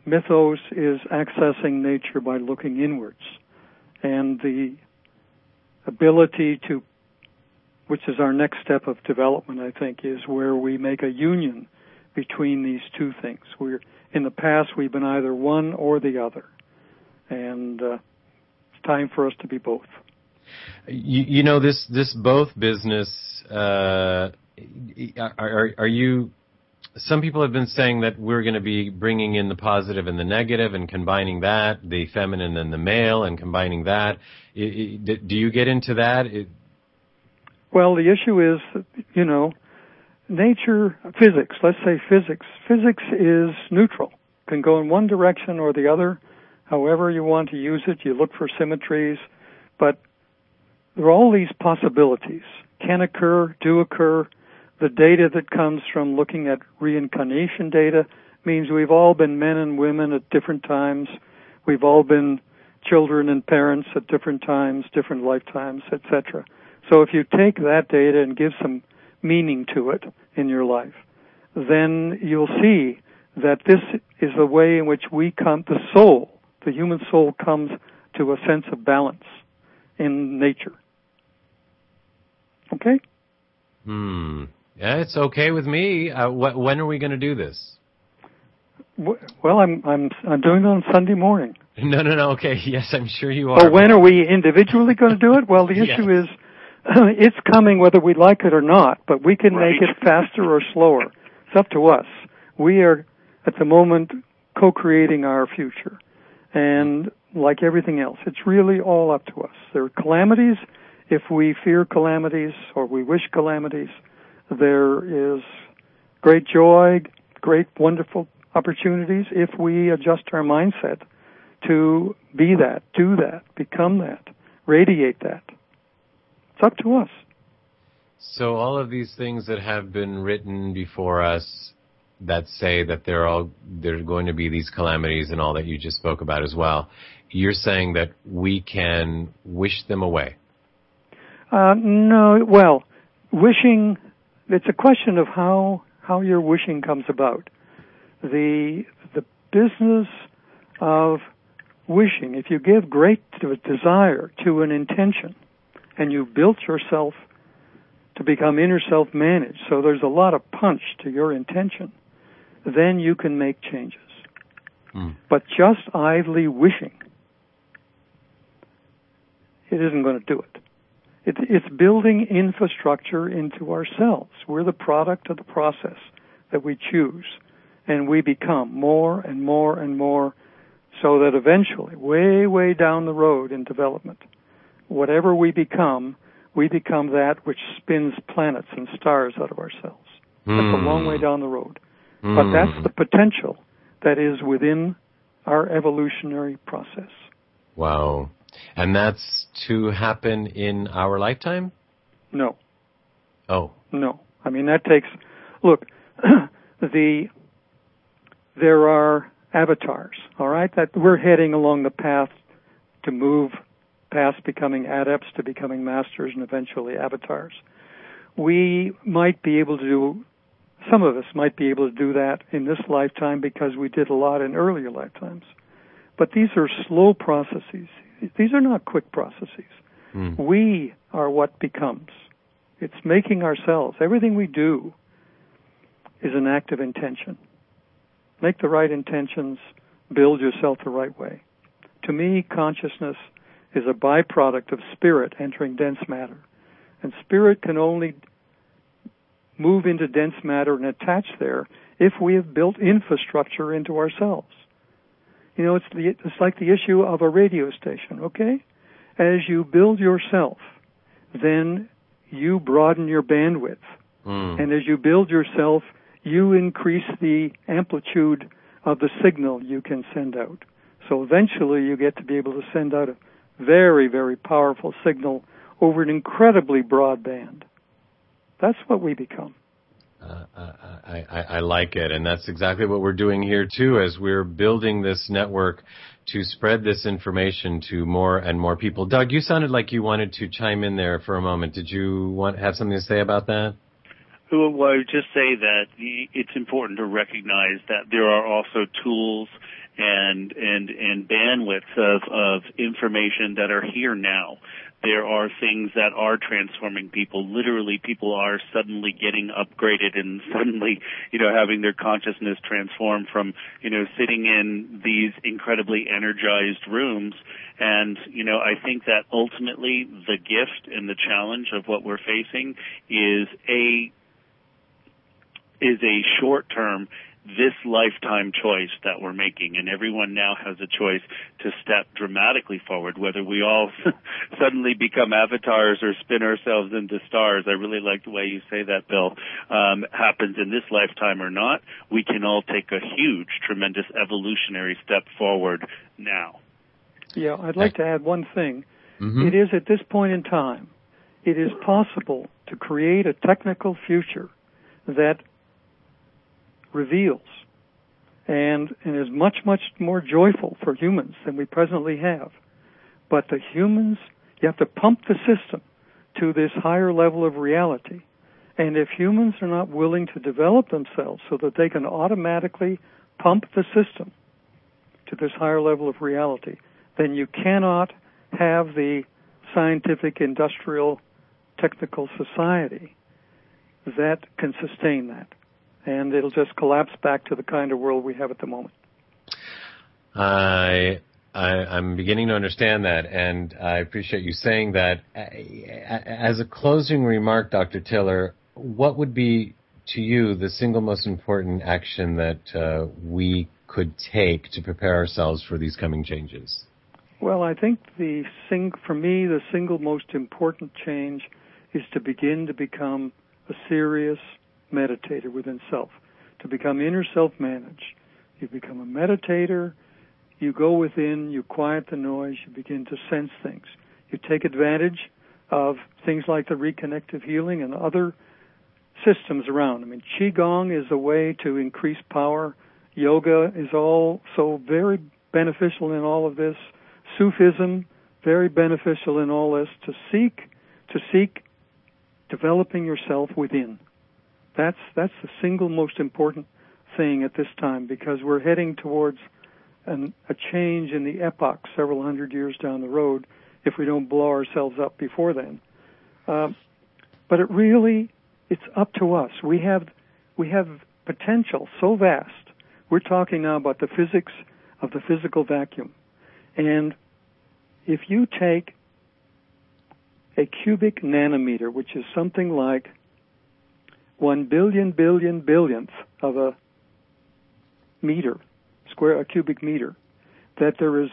mythos is accessing nature by looking inwards. And the ability to, which is our next step of development, I think, is where we make a union between these two things. We're, in the past, we've been either one or the other. And uh, it's time for us to be both. You, you know, this, this both business, uh, are, are you... Some people have been saying that we're going to be bringing in the positive and the negative and combining that, the feminine and the male, and combining that. It, it, do you get into that? It... Well, the issue is, you know, nature, physics, let's say physics. Physics is neutral. Can go in one direction or the other, however you want to use it. You look for symmetries, but there are all these possibilities. Can occur, do occur. The data that comes from looking at reincarnation data means we've all been men and women at different times. We've all been children and parents at different times, different lifetimes, et cetera. So if you take that data and give some meaning to it in your life, then you'll see that this is the way in which we come, the soul, the human soul comes to a sense of balance in nature. Okay? Hmm. Yeah, it's okay with me. Uh, wh- when are we going to do this? Well, I'm I'm I'm doing it on Sunday morning. No, no, no. Okay, yes, I'm sure you are. Oh, when are we individually going to do it? Well, the yes. issue is uh, it's coming whether we like it or not, but we can right. make it faster or slower. It's up to us. We are, at the moment, co-creating our future. And like everything else, it's really all up to us. There are calamities. If we fear calamities or we wish calamities, there is great joy, great, wonderful opportunities if we adjust our mindset to be that, do that, become that, radiate that. It's up to us. So all of these things that have been written before us that say that there are all, there are going to be these calamities and all that you just spoke about as well, you're saying that we can wish them away? Uh, no, well, wishing... It's a question of how how your wishing comes about. The the business of wishing, if you give great desire to an intention, and you've built yourself to become inner self-managed, so there's a lot of punch to your intention, then you can make changes. Mm. But just idly wishing, it isn't going to do it. It, it's building infrastructure into ourselves. We're the product of the process that we choose, and we become more and more and more, so that eventually, way, way down the road in development, whatever we become, we become that which spins planets and stars out of ourselves. Mm. That's a long way down the road. Mm. But that's the potential that is within our evolutionary process. Wow. And that's to happen in our lifetime? No. Oh. No. I mean, that takes... Look, the there are avatars, all right? That we're heading along the path to move past becoming adepts to becoming masters and eventually avatars. We might be able to do... Some of us might be able to do that in this lifetime because we did a lot in earlier lifetimes. But these are slow processes. These are not quick processes. Mm. We are what becomes. It's making ourselves. Everything we do is an act of intention. Make the right intentions. Build yourself the right way. To me, consciousness is a byproduct of spirit entering dense matter. And spirit can only move into dense matter and attach there if we have built infrastructure into ourselves. You know, it's the, it's like the issue of a radio station, okay? As you build yourself, then you broaden your bandwidth. Mm. And as you build yourself, you increase the amplitude of the signal you can send out. So eventually you get to be able to send out a very, very powerful signal over an incredibly broad band. That's what we become. Uh, I, I, I like it, and that's exactly what we're doing here, too, as we're building this network to spread this information to more and more people. Doug, you sounded like you wanted to chime in there for a moment. Did you want have something to say about that? Well, I would just say that it's important to recognize that there are also tools and and and bandwidths of of information that are here now. There are things that are transforming people. Literally, people are suddenly getting upgraded and suddenly, you know, having their consciousness transformed from, you know, sitting in these incredibly energized rooms. And, you know, I think that ultimately the gift and the challenge of what we're facing is a is a short-term, this lifetime choice that we're making, and everyone now has a choice to step dramatically forward, whether we all suddenly become avatars or spin ourselves into stars. I really like the way you say that, Bill. Um, happens in this lifetime or not, we can all take a huge, tremendous evolutionary step forward now. Yeah, I'd like to add one thing. Mm-hmm. It is at this point in time, it is possible to create a technical future that reveals and, and is much, much more joyful for humans than we presently have. But the humans, you have to pump the system to this higher level of reality. And if humans are not willing to develop themselves so that they can automatically pump the system to this higher level of reality, then you cannot have the scientific, industrial, technical society that can sustain that. And it'll just collapse back to the kind of world we have at the moment. I, I, I'm beginning to understand that, and I appreciate you saying that. As a closing remark, Doctor Tiller, what would be, to you, the single most important action that uh, we could take to prepare ourselves for these coming changes? Well, I think the sing, for me, the single most important change is to begin to become a serious meditator within self, to become inner self-managed. You become a meditator, you go within, you quiet the noise, you begin to sense things. You take advantage of things like the reconnective healing and other systems around. I mean, Qigong is a way to increase power. Yoga is also very beneficial in all of this. Sufism, very beneficial in all this, to seek, to seek developing yourself within. That's that's the single most important thing at this time, because we're heading towards an, a change in the epoch several hundred years down the road if we don't blow ourselves up before then. Um, but it really, it's up to us. We have we have potential so vast. We're talking now about the physics of the physical vacuum. And if you take a cubic nanometer, which is something like one billion billion billionth of a meter, square, a cubic meter, that there is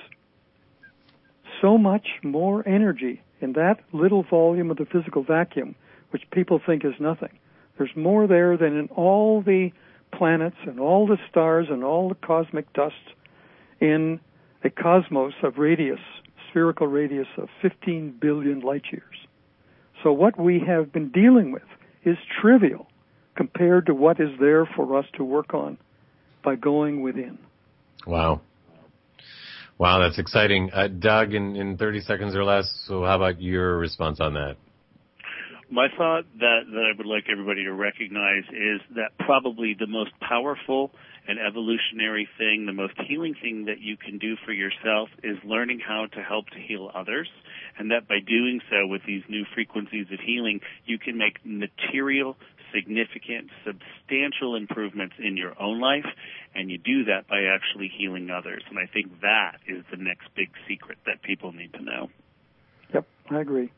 so much more energy in that little volume of the physical vacuum, which people think is nothing. There's more there than in all the planets and all the stars and all the cosmic dust in a cosmos of radius, spherical radius of fifteen billion light years. So what we have been dealing with is trivial compared to what is there for us to work on by going within. Wow. Wow, that's exciting. Uh, Doug, in, in thirty seconds or less, so how about your response on that? My thought that, that I would like everybody to recognize is that probably the most powerful and evolutionary thing, the most healing thing that you can do for yourself is learning how to help to heal others, and that by doing so with these new frequencies of healing, you can make material, significant, substantial improvements in your own life, and you do that by actually healing others. And I think that is the next big secret that people need to know. Yep, I agree.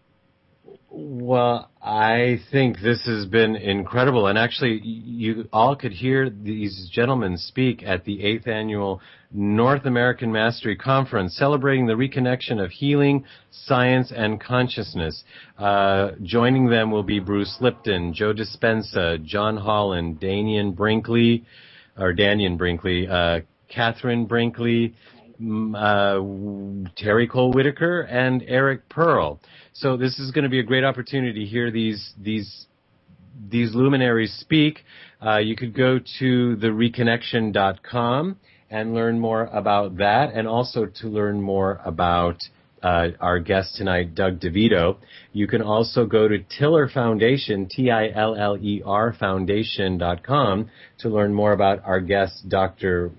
Well, I think this has been incredible. And actually, you all could hear these gentlemen speak at the eighth Annual North American Mastery Conference, celebrating the reconnection of healing, science, and consciousness. Uh, joining them will be Bruce Lipton, Joe Dispenza, John Holland, Danian Brinkley, or Danian Brinkley, uh, Catherine Brinkley, Uh, Terry Cole Whitaker, and Eric Pearl. So this is going to be a great opportunity to hear these these these luminaries speak. Uh, you could go to the reconnection dot com and learn more about that, and also to learn more about uh, our guest tonight, Doug DeVito. You can also go to Tiller Foundation, T I L L E R Foundation dot com, to learn more about our guest, Doctor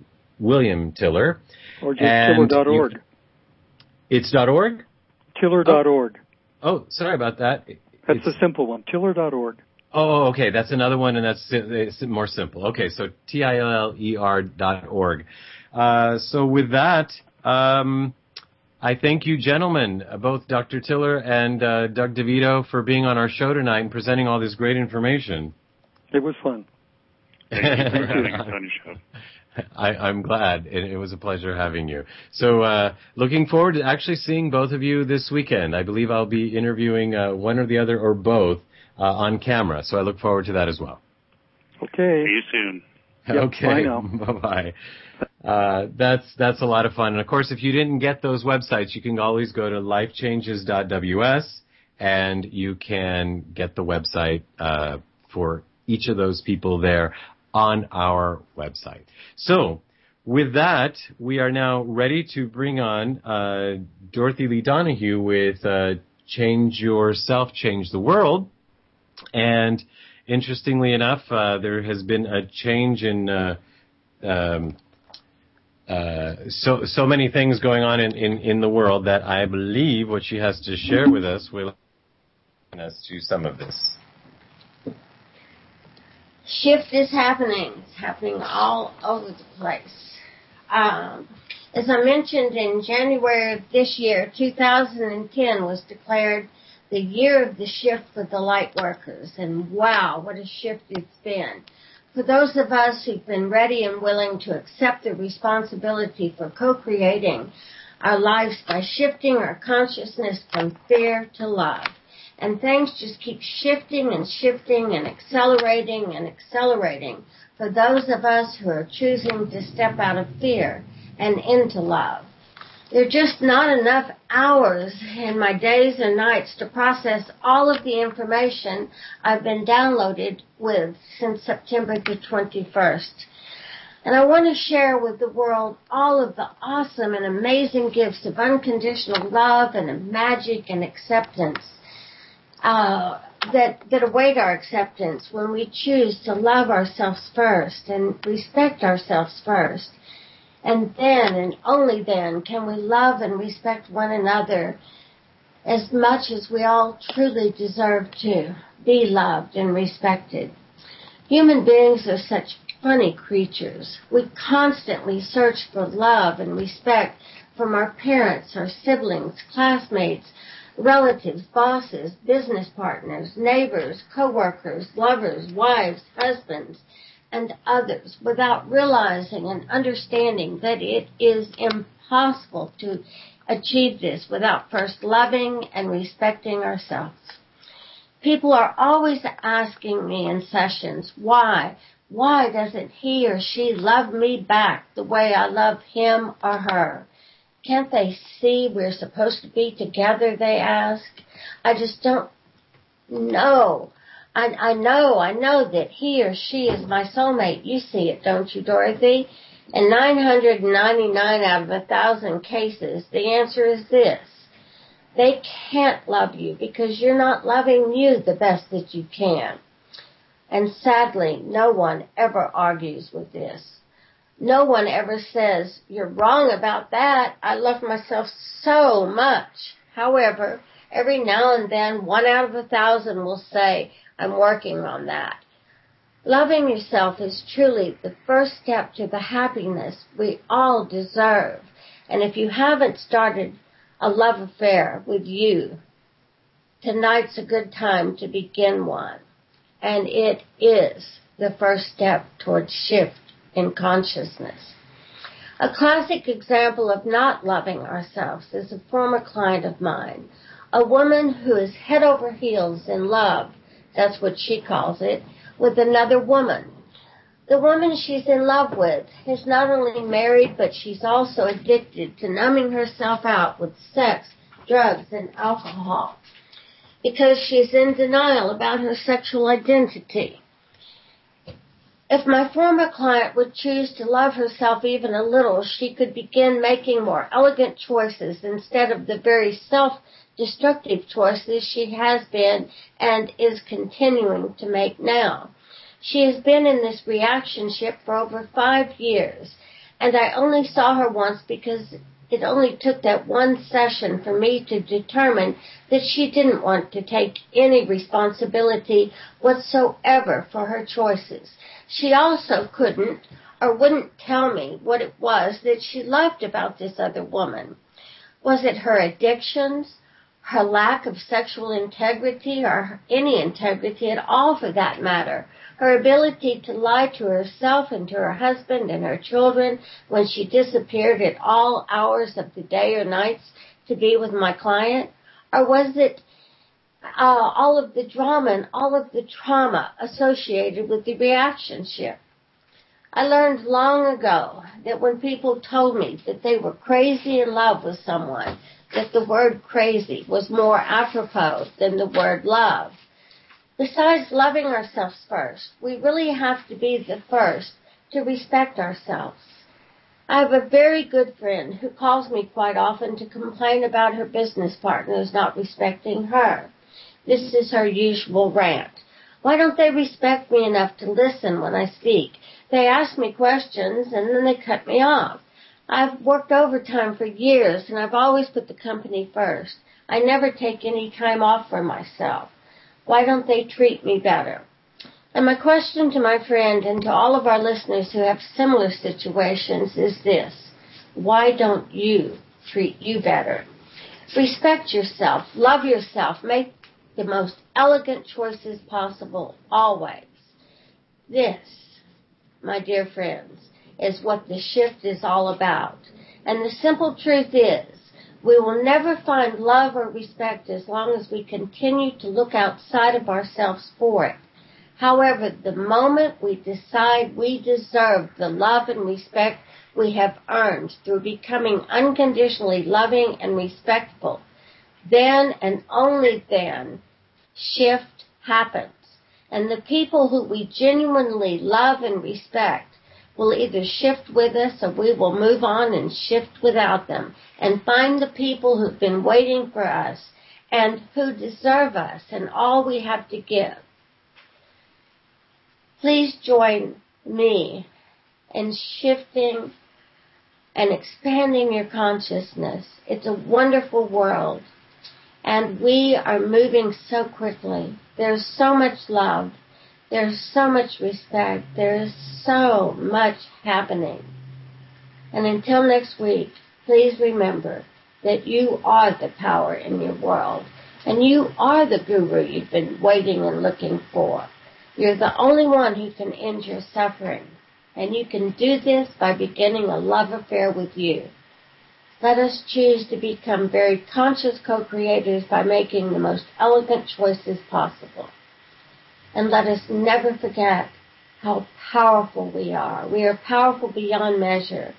William Tiller. Or just tiller dot org. It's .org? tiller dot org. Oh, oh, sorry about that. That's it's, a simple one, tiller dot org. Oh, okay, that's another one, and that's it's more simple. Okay, so T I L L E R dot org. Uh, so with that, um, I thank you, gentlemen, uh, both Doctor Tiller and uh, Doug DeVito, for being on our show tonight and presenting all this great information. It was fun. Thank you for having us on your show. I, I'm glad. It, it was a pleasure having you. So, uh, looking forward to actually seeing both of you this weekend. I believe I'll be interviewing uh, one or the other or both uh, on camera. So I look forward to that as well. Okay. See you soon. Yep, okay. Bye now. Bye-bye. Uh, that's, that's a lot of fun. And of course, if you didn't get those websites, you can always go to life changes dot w s and you can get the website, uh, for each of those people there on our website. So, with that, we are now ready to bring on uh, Dorothy Lee Donahue with uh, Change Yourself, Change the World. And interestingly enough, uh, there has been a change in uh, um, uh, so so many things going on in, in, in the world that I believe what she has to share with us will lead us to some of this. Shift is happening. It's happening all over the place. Um, as I mentioned, in January of this year, two thousand ten was declared the year of the shift for the light workers. And wow, what a shift it's been. For those of us who've been ready and willing to accept the responsibility for co-creating our lives by shifting our consciousness from fear to love. And things just keep shifting and shifting and accelerating and accelerating for those of us who are choosing to step out of fear and into love. There are just not enough hours in my days and nights to process all of the information I've been downloaded with since September the twenty-first. And I want to share with the world all of the awesome and amazing gifts of unconditional love and of magic and acceptance Uh, that, that await our acceptance when we choose to love ourselves first and respect ourselves first. And then, and only then, can we love and respect one another as much as we all truly deserve to be loved and respected. Human beings are such funny creatures. We constantly search for love and respect from our parents, our siblings, classmates, relatives, bosses, business partners, neighbors, co-workers, lovers, wives, husbands, and others, without realizing and understanding that it is impossible to achieve this without first loving and respecting ourselves. People are always asking me in sessions, why? Why doesn't he or she love me back the way I love him or her? Can't they see we're supposed to be together, they ask. I just don't know. I, I know, I know that he or she is my soulmate. You see it, don't you, Dorothy? In nine hundred ninety-nine out of a thousand cases, the answer is this. They can't love you because you're not loving you the best that you can. And sadly, no one ever argues with this. No one ever says, you're wrong about that. I love myself so much. However, every now and then, one out of a thousand will say, I'm working on that. Loving yourself is truly the first step to the happiness we all deserve. And if you haven't started a love affair with you, tonight's a good time to begin one. And it is the first step towards shift in consciousness. A classic example of not loving ourselves is a former client of mine, a woman who is head over heels in love, that's what she calls it, with another woman. The woman she's in love with is not only married, but she's also addicted to numbing herself out with sex, drugs, and alcohol because she's in denial about her sexual identity. If my former client would choose to love herself even a little, she could begin making more elegant choices instead of the very self-destructive choices she has been and is continuing to make now. She has been in this reactionship for over five years, And I only saw her once because it only took that one session for me to determine that she didn't want to take any responsibility whatsoever for her choices. She also couldn't or wouldn't tell me what it was that she loved about this other woman. Was it her addictions, her lack of sexual integrity, or any integrity at all for that matter? Her ability to lie to herself and to her husband and her children when she disappeared at all hours of the day or nights to be with my client? Or was it uh, all of the drama and all of the trauma associated with the reaction ship? I learned long ago that when people told me that they were crazy in love with someone, that the word crazy was more apropos than the word love. Besides loving ourselves first, we really have to be the first to respect ourselves. I have a very good friend who calls me quite often to complain about her business partners not respecting her. This is her usual rant. Why don't they respect me enough to listen when I speak? They ask me questions and then they cut me off. I've worked overtime for years and I've always put the company first. I never take any time off for myself. Why don't they treat me better? And my question to my friend and to all of our listeners who have similar situations is this: why don't you treat you better? Respect yourself, love yourself, make the most elegant choices possible, always. This, my dear friends, is what the shift is all about. And the simple truth is, we will never find love or respect as long as we continue to look outside of ourselves for it. However, the moment we decide we deserve the love and respect we have earned through becoming unconditionally loving and respectful, then and only then, shift happens. And the people who we genuinely love and respect will either shift with us or we will move on and shift without them and find the people who've been waiting for us and who deserve us and all we have to give. Please join me in shifting and expanding your consciousness. It's a wonderful world, and we are moving so quickly. There's so much love. There's so much respect. There's so much happening. And until next week, please remember that you are the power in your world, and you are the guru you've been waiting and looking for. You're the only one who can end your suffering, and you can do this by beginning a love affair with you. Let us choose to become very conscious co-creators by making the most elegant choices possible. And let us never forget how powerful we are. We are powerful beyond measure,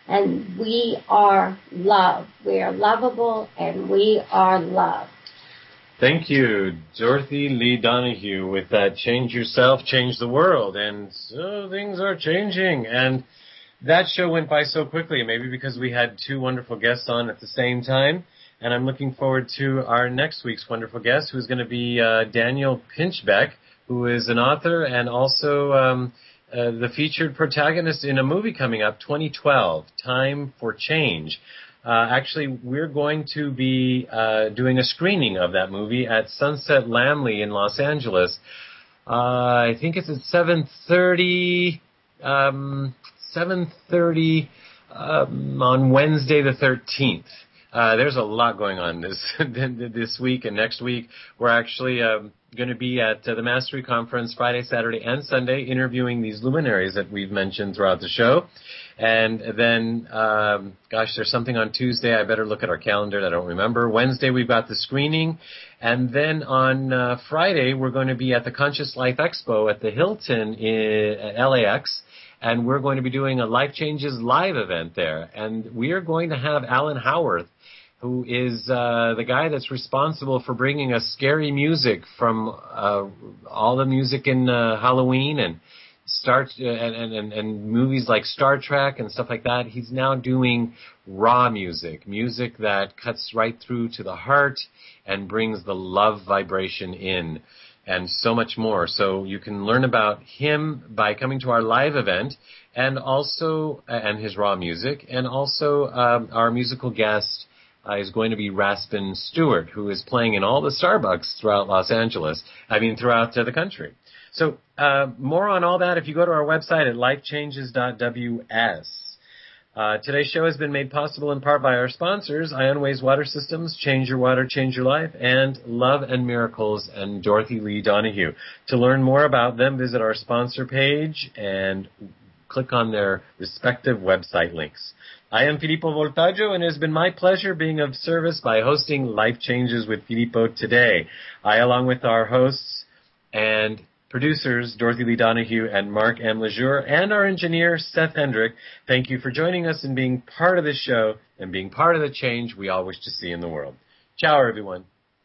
and we are love. We are lovable, and we are loved. Thank you, Dorothy Lee Donahue, with that Change Yourself, Change the World. And so things are changing. And that show went by so quickly, maybe because we had two wonderful guests on at the same time. And I'm looking forward to our next week's wonderful guest, who's going to be uh, Daniel Pinchbeck, who is an author and also um, uh, the featured protagonist in a movie coming up, twenty twelve, Time for Change. Uh, actually, we're going to be uh, doing a screening of that movie at Sunset Lamley in Los Angeles. Uh, I think it's at seven thirty, um, seven thirty um, on Wednesday the thirteenth. Uh, there's a lot going on this this week and next week. We're actually um, going to be at uh, the Mastery Conference Friday, Saturday, and Sunday, interviewing these luminaries that we've mentioned throughout the show. And then, um, gosh, there's something on Tuesday. I better look at our calendar. I don't remember. Wednesday, we've got the screening. And then on uh, Friday, we're going to be at the Conscious Life Expo at the Hilton in at L A X. And we're going to be doing a Life Changes live event there. And we are going to have Alan Howarth, who is uh, the guy that's responsible for bringing us scary music from uh, all the music in uh, Halloween and Star uh, and, and and movies like Star Trek and stuff like that. He's now doing raw music, music that cuts right through to the heart and brings the love vibration in, and so much more. So you can learn about him by coming to our live event, and also uh, and his raw music, and also um, our musical guest uh, is going to be Raspin Stewart, who is playing in all the Starbucks throughout Los Angeles. I mean, throughout uh, the country. So uh, more on all that if you go to our website at life changes dot w s. Uh, today's show has been made possible in part by our sponsors, Ionways Water Systems, Change Your Water, Change Your Life, and Love and Miracles, and Dorothy Lee Donahue. To learn more about them, visit our sponsor page and click on their respective website links. I am Filippo Voltaggio, and it has been my pleasure being of service by hosting Life Changes with Filippo today. I, along with our hosts and producers Dorothy Lee Donahue and Mark M. Lejour, and our engineer Seth Hendrick, thank you for joining us and being part of this show and being part of the change we all wish to see in the world. Ciao, everyone.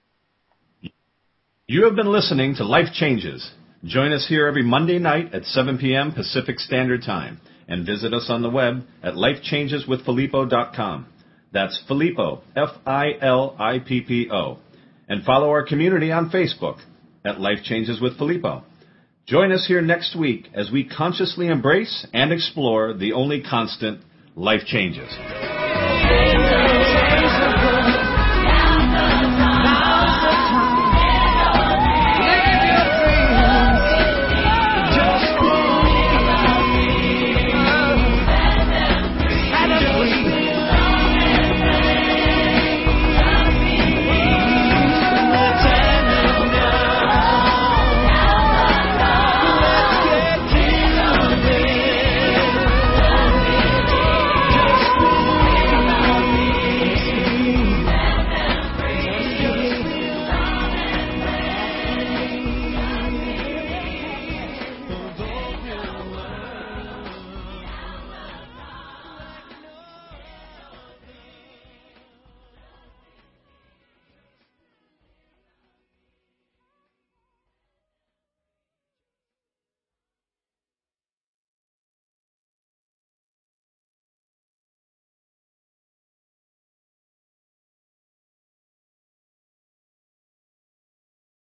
You have been listening to Life Changes. Join us here every Monday night at seven p.m. Pacific Standard Time, and visit us on the web at life changes with filippo dot com. That's Filippo, F I L I P P O. And follow our community on Facebook at Life Changes with Filippo. Join us here next week as we consciously embrace and explore the only constant, life changes.